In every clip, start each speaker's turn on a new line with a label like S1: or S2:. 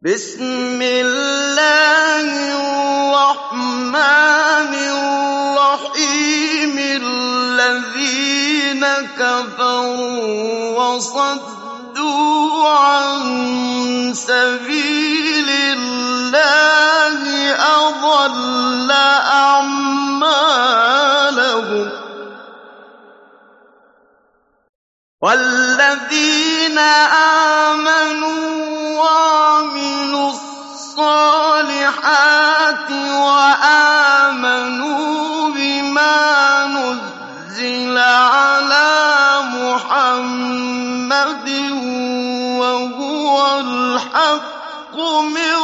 S1: بسم الله الرحمن الرحيم الذين كفروا وصدوا عن سبيل الله أضل أعمالهم والذين آمنوا وعملوا الصالحات وآمنوا بما نزل على محمد وهو الحق من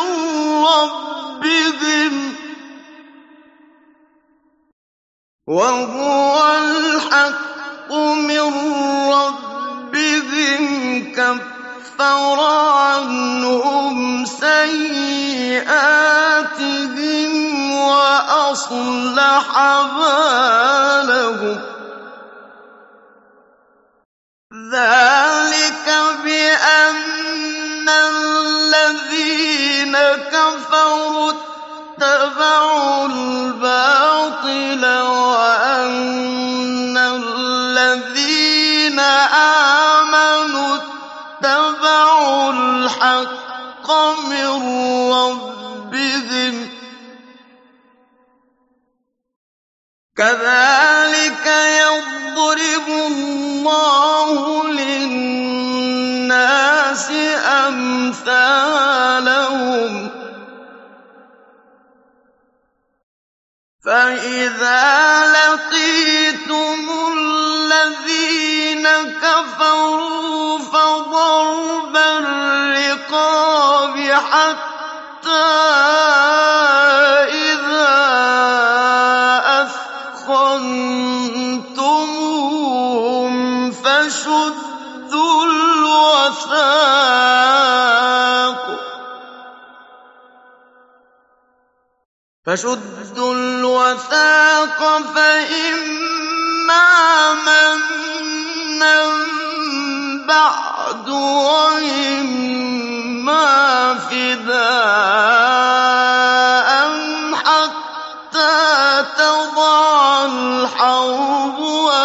S1: ربهم كفر عنهم سيئاتهم وأصلح بالهم ذلك بأن الذين كفروا اتبعوا الباطل وأن الذين آمنوا اتبعوا الحق من ربهم كذلك يضرب الله للناس أمثالهم فإذا لقيتم الذين كفروا فضرب الرقاب حتى إذا أثخنتموهم فشدوا الوثاق فإما مَنًّا بَعْدُ وَإِمَّا فِدَاءً حَتَّىٰ تَضَعَ الْحَرْبُ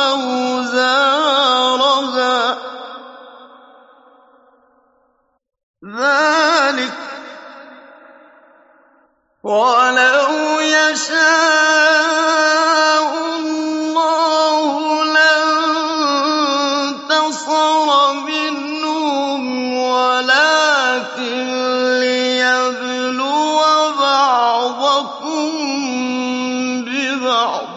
S1: أَوْزَارَهَا ذَٰلِكَ وَلَوْ يَشَاءُ اللَّهُ لَانتَصَرَ مِنْهُمْ وَلَٰكِن لِّيَبْلُوَ بَعْضَكُم بِبَعْضٍ ۗ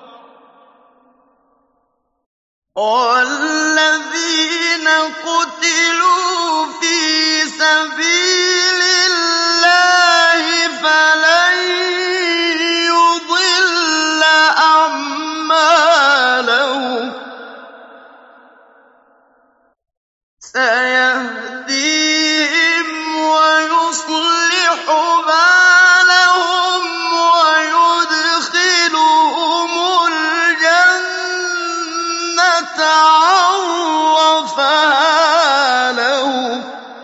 S1: وَالَّذِينَ قُتِلُوا فِي سَبِيلِ اللَّهِ فَلَن يُضِلَّ أَعْمَالَهُمْ سَيَهْدِيهِمْ وَيُصْلِحُ بَالَهُمْ وَيُدْخِلُهُمُ الْجَنَّةَ عَرَّفَهَا لَهُمْ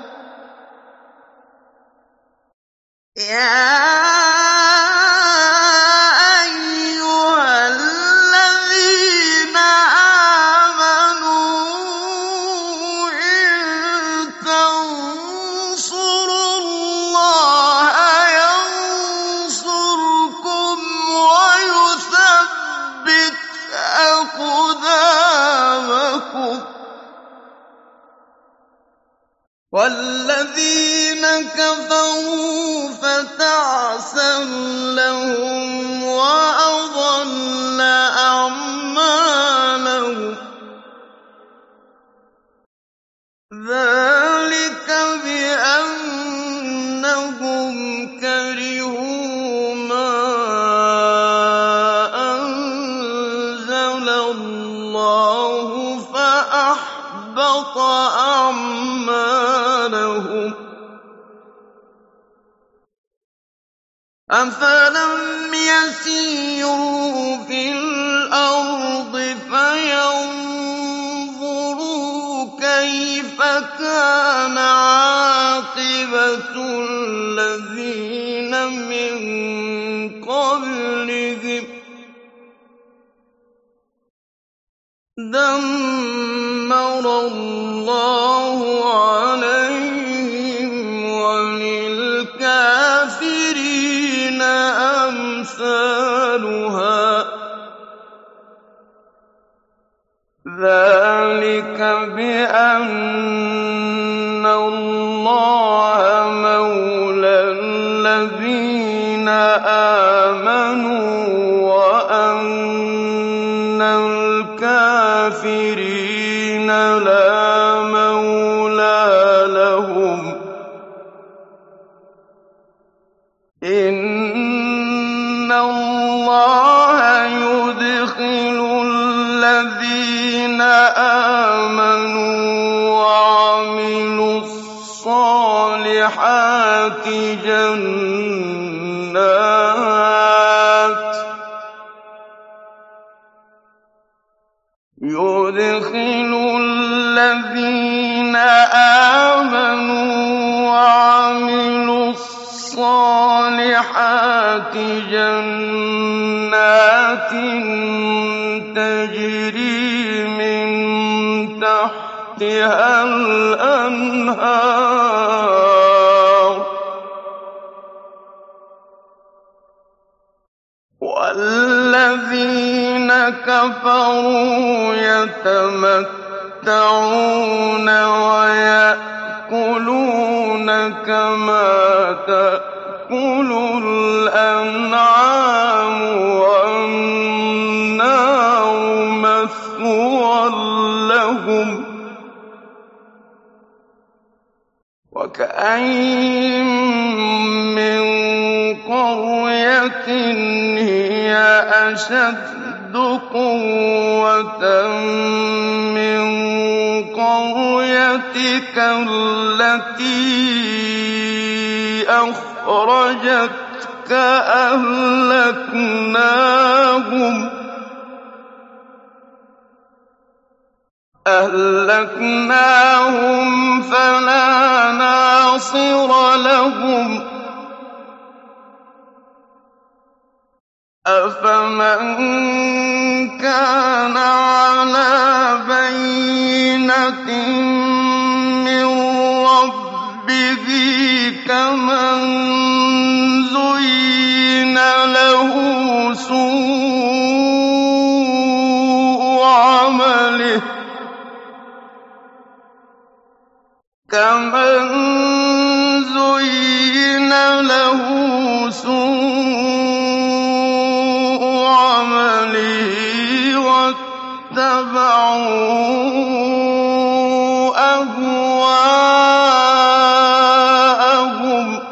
S1: يَا أَيُّهَا الَّذِينَ آمَنُوا إِن تَنصُرُوا اللَّهَ يَنصُرْكُمْ وَيُثَبِّتْ أَقْدَامَكُمْ وَالَّذِينَ كَفَرُوا فَتَعْسًا لَّهُمْ وَأَضَلَّ أَعْمَالَهُمْ ذَٰلِكَ بِأَنَّهُمْ كَرِهُوا مَا أَنزَلَ اللَّهُ فَأَحْبَطَ أَعْمَالَهُمْ أَفَلَمْ يَسِيرُوا فِي الْأَرْضِ فَيَنظُرُوا كَيْفَ كَانَ عَاقِبَةُ الَّذِينَ مِن قَبْلِهِمْ دَمَّرَ اللَّهُ عَلَيْهِمْ وَلِلْكَافِرِينَ أَمْثَالُهَا ۚ ذَٰلِكَ بِأَنَّ اللَّهَ مَوْلَى الَّذِينَ آمَنُوا وَأَنَّ الْكَافِرِينَ لَا مَوْلَىٰ لَهُمْ ۗ إِنَّ اللَّهَ يُدْخِلُ الَّذِينَ آمَنُوا وَعَمِلُوا الصَّالِحَاتِ جَنَّاتٍ تَجْرِي مِن تَحْتِهَا الْأَنْهَارُ ۖ وَالَّذِينَ كَفَرُوا يَتَمَتَّعُونَ وَيَأْكُلُونَ كَمَا تَأْكُلُ الْأَنْعَامُ وَالنَّارُ مَثْوًى لَّهُمْ ۖ وَكَأَيِّن مِّن قَرْيَةٍ هِيَ أَشَدُّ قُوَّةً مِّن قَرْيَتِكَ الَّتِي أَخْرَجَتْكَ أَهْلَكْنَاهُمْ فَلَا نَاصِرَ لَهُمْ ۚ أَفَمَن كَانَ عَلَىٰ بَيِّنَةٍ مِّن رَّبِّهِ كَمَن زُيِّنَ له سُوءُ عَمَلِهِ وَاتَّبَعُوا أَهْوَاءَهُم ۚ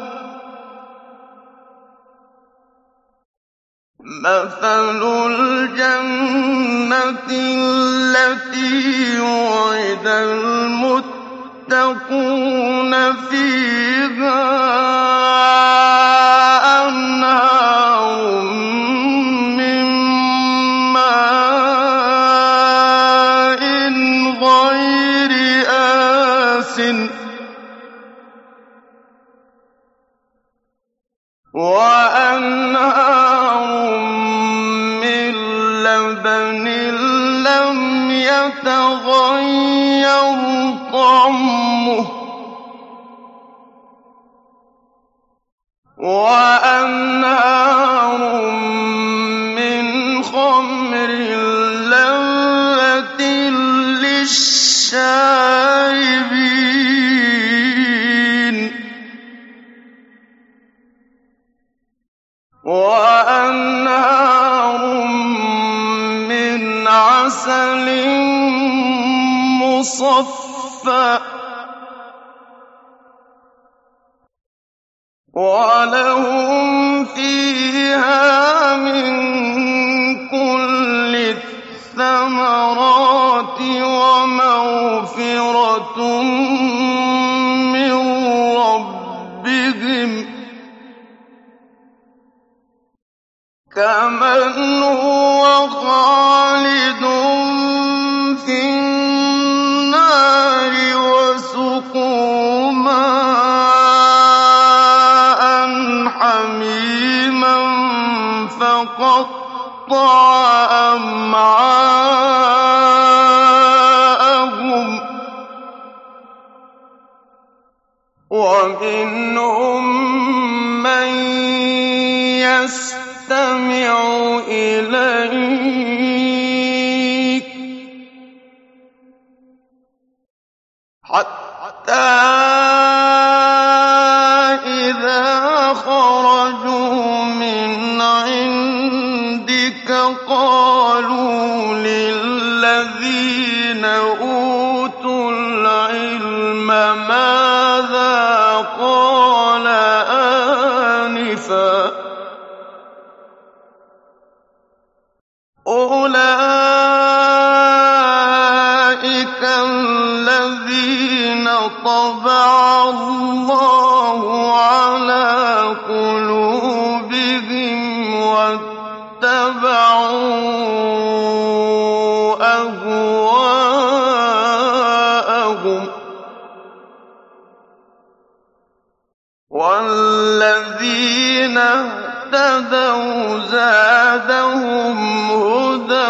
S1: مَّثَلُ الْجَنَّةِ الَّتِي وُعِدَ الْمُتَّقُونَ فِيهَا أَنْهَارٌ مِّن مَّاءٍ غَيْرِ آسِنٍ وَأَنْهَارٌ مِّن لَّبَنٍ لَّمْ يَتَغَيَّرْ طَعْمُهُ وَأَنْهَارٌ مِّنْ خَمْرٍ لَّذَّةٍ لِّلشَّارِبِينَ وَأَنْهَارٌ مِّنْ عَسَلٍ مُّصَفًّى وَلَهُمْ فِيهَا مِن كُلِّ الثَّمَرَاتِ وَمَغْفِرَةٌ مِّن رَّبِّهِمْ ۖ كَمَنْ هُوَ خَالِدٌ فِي النَّارِ وَسُقُوا مَاءً وقطع أمعاءهم ومنهم من يستمع إليك حتى إذا خرجوا من عندك قالوا للذين أوتوا العلم ماذا قال آنفا أولئك الذين طبع الله على قلوبهم واتبعوا أهواءهم والذين اهتدوا زادهم هدى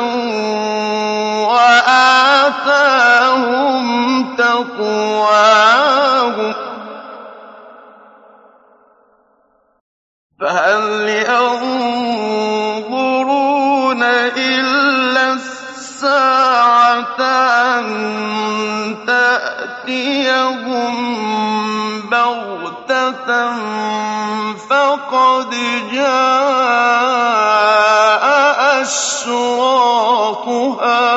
S1: وآتاهم تقواهم فهل ينظرون إلا الساعة أن تأتيهم بغتة فقد جاء أشراطها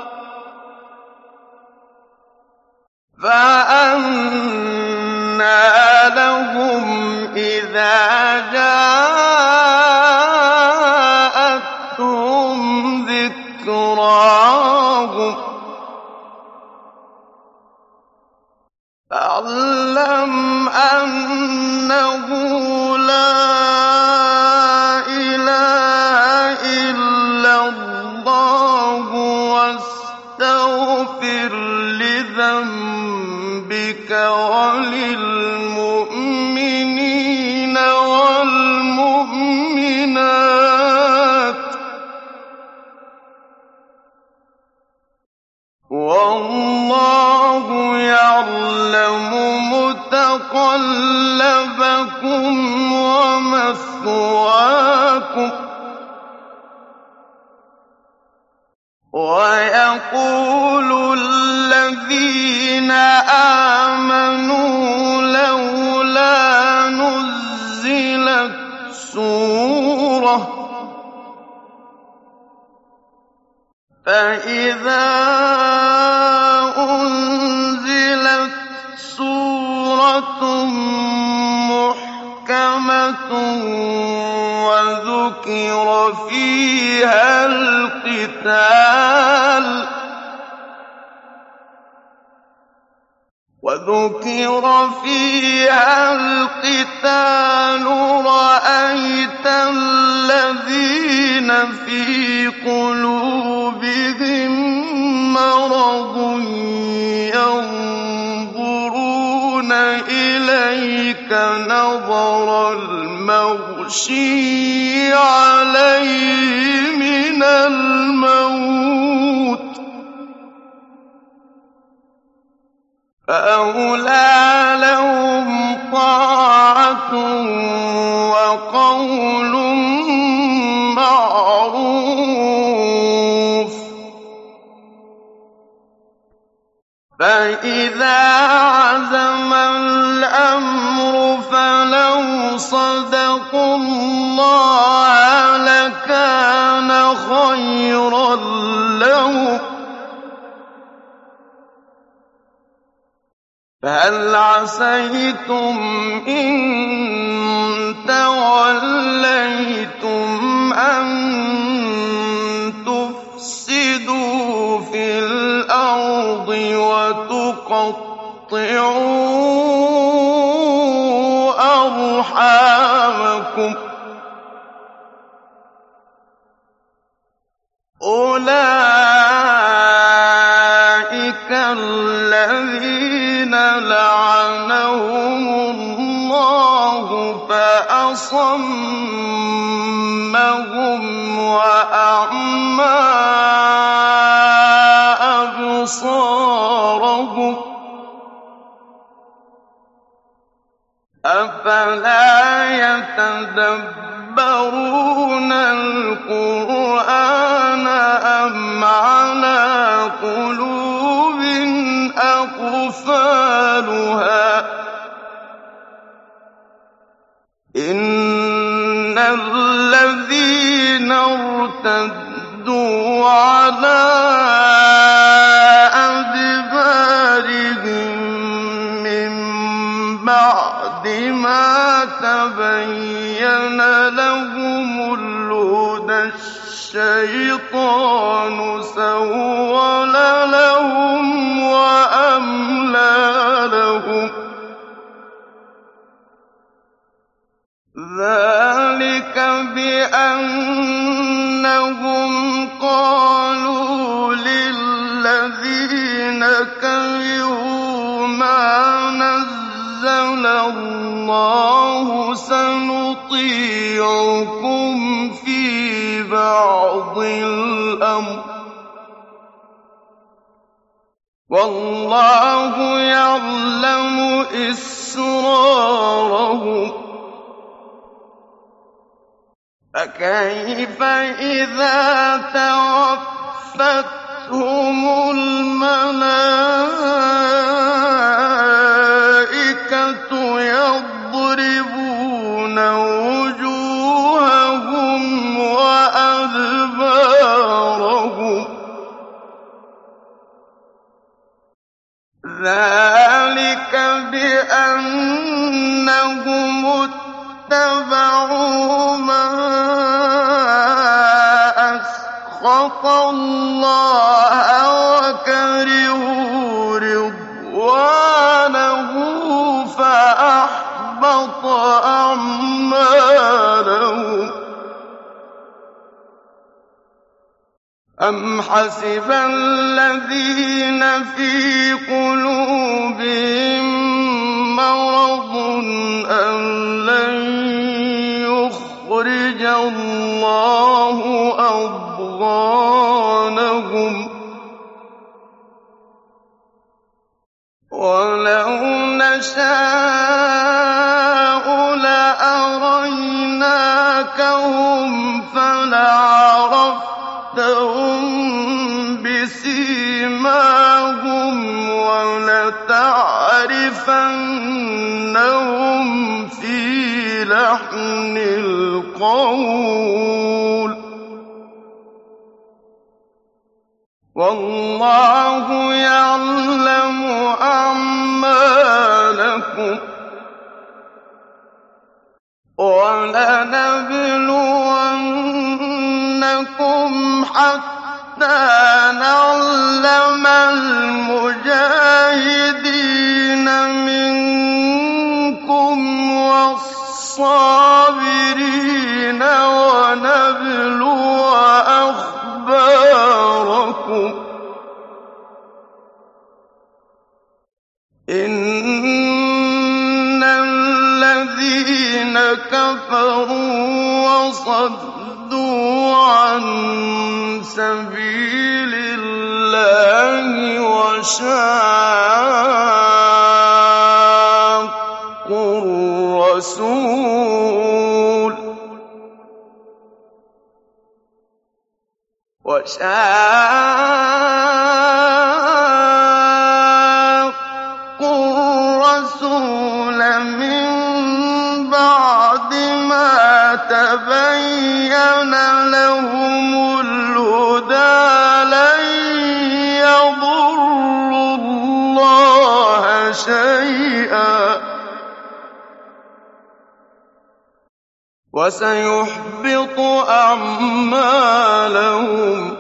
S1: فأنى لهم إذا جاءتهم ذكراهم فاعلم أنه لا إله إلا الله واستغفر لذنبك وللمؤمنين والمؤمنات والله يعلم متقلبكم ومثواكم ويقول الذين آمنوا لولا نزلت سورة فإذا أنزلت سورة محكمة وذكر فيها القتال رأيت الذين في قلوبهم مرض ينظرون إليك نظر المغشي عليه من الموت فأولى لهم طاعة وقول معروف فإذا عزم الأمر فلو صدقوا الله لكان خيرا لهم فهل عسيتم إن توليتم أن تفسدوا في الأرض وتقطعوا أرحامكم أولئك الذين لعنهم الله فأصمهم وأعمى أبصارهم أفلا يتدبرون القرآن أم على قلوب أقفالها إن الذين ارتدوا على أدبارهم من بعد ما تبين لهم الهدى الشيطان سول لهم وأملى لهم ذلك بأنهم قالوا للذين كرهوا ما نزل الله سنطيعكم في بعض الأمر والله يعلم إسرارهم فكيف إذا توفتهم الملائكة يضربون وجوههم وأدبارهم ذلك بأنهم اتبعوا ما أسخط الله وكرهوا رضوانه فأحبط أعمالهم أم حسب الذين في قلوبهم مرض أن لن يخرج الله أضغانهم ولو نشاء لأريناكهم فلعرفتهم بسيماهم ولتعرفنهم في لحن القول والله يعلم أعمالكم ولنبلونكم حتى نعلم المجاهدين منكم والصابرين ونبلو أخباركم إن الذين كفروا وصدوا عن سبيل الله وشاقوا الرسول من بعد ما تبين لهم الهدى لن يضروا الله شيئا وسيحبط أعمالهم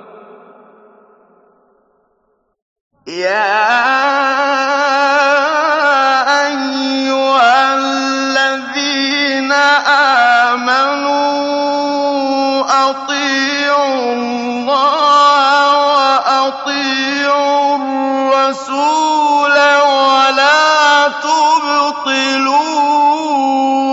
S1: يا أيها الذين آمنوا أطيعوا الله وأطيعوا الرسول ولا تبطلوا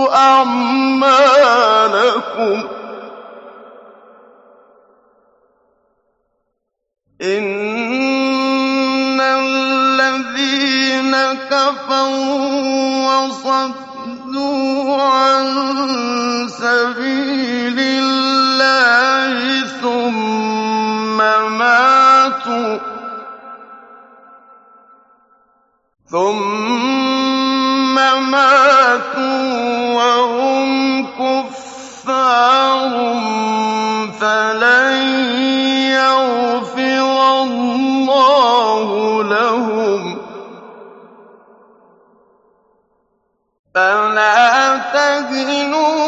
S1: صدوا عن سبيل الله ثم ماتوا وهم كفار فلن يغفر الله لهم فلا تهنوا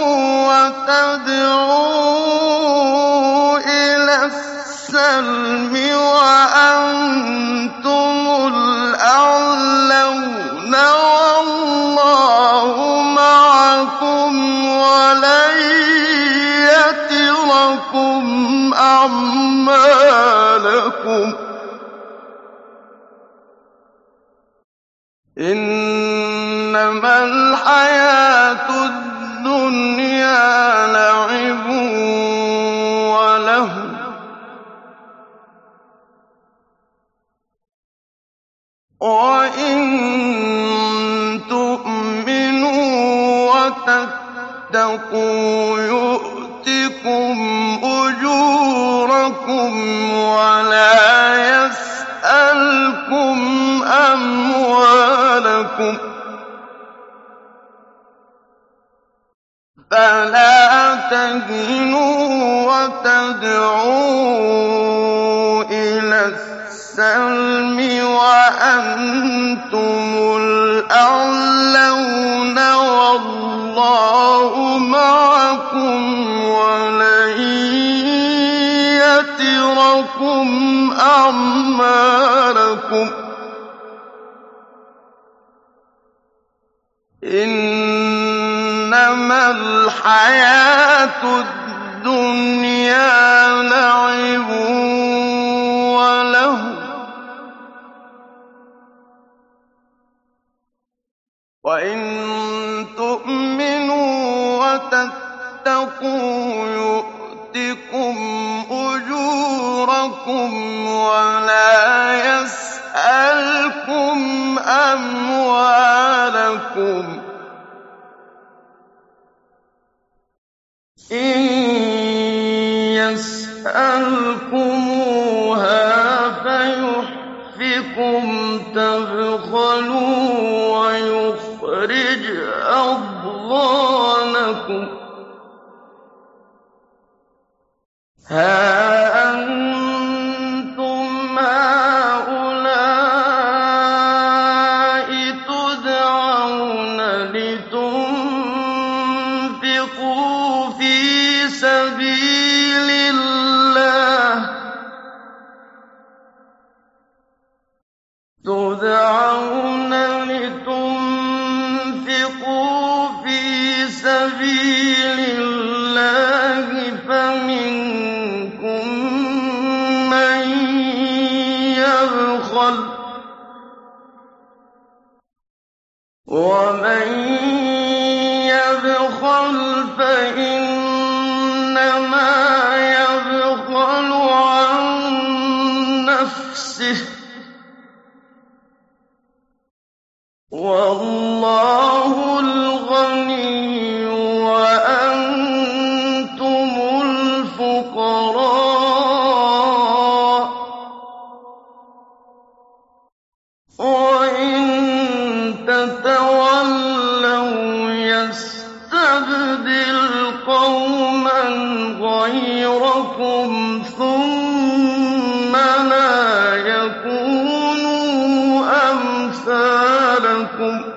S1: وتدعوا إلى السلم وأنتم الأعلون والله معكم ولن يتركم أعمالكم إنما الحياة الدنيا لعب ولهو وإن تؤمنوا وتتقوا يؤتكم أجوركم ولا يسألكم أموالكم فلا تهنوا وتدعوا إلى السلم وأنتم الأعلون والله معكم ولن يتركم أعمالكم إنما الحياة الدنيا لعب ولهو وإن تؤمنوا وتتقوا يؤتكم أجوركم ولا يسألكم أموالكم إن يسألكموها فيحفكم تبخلوا ويخرج أضغانكم ها أنتم هؤلاء تدعون لتنفقوا في سبيل الله فمنكم من يبخل ومن يبخل فإنما يبخل عن نفسه والله الغني وأنتم الفقراء وإن تتولوا يستبدل قوما غيركم ثم لا يكونوا أمثالكم